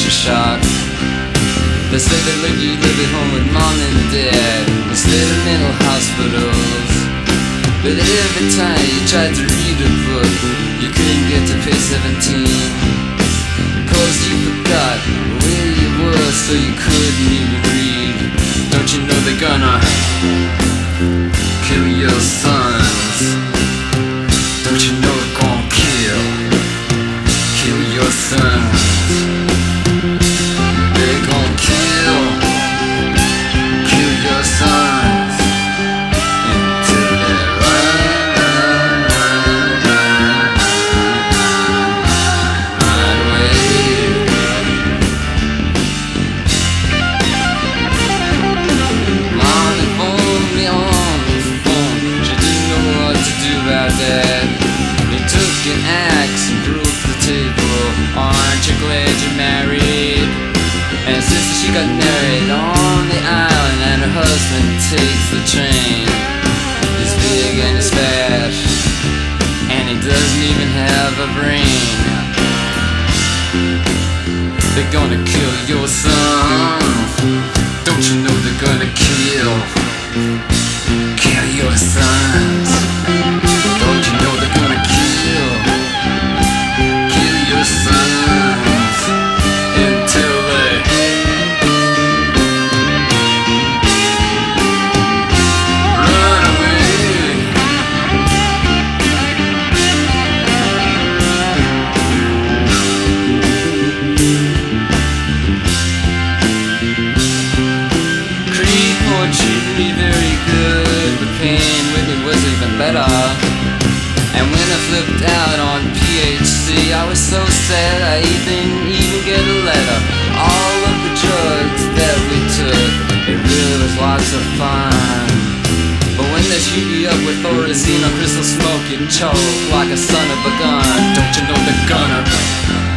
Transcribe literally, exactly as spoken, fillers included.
electric shock. They say they let you live at home with mom and dad instead of mental hospitals. But every time you tried to read a book, you couldn't get to page seventeen, cause you forgot where you were, so you couldn't even read. Don't you know they're gonna kill your sons? Don't you know they're gonna kill, kill your sons? They're gonna kill, kill your sons until they're run, run, run, run, run away. Mom informed me on the phone, she didn't know what to do about that. He took an axe and broke the table. Aren't you glad you're married? And sister, she got married on the island, and her husband takes the train. He's big and he's fat, and he doesn't even have a brain. They're gonna kill your sons. Don't you know they're gonna kill, kill your sons? Don't you know they're gonna kill, kill your sons until they run away. Creed Moore treated me very good, but Payne with me was even better. And when I flipped out on P H C, I was so sad I didn't even get a letter. All of the drugs that we took, it really was lots of fun. But when they shoot you up with Thorazine or crystal smoke, you choke like a son of a gun. Don't you know they're gonna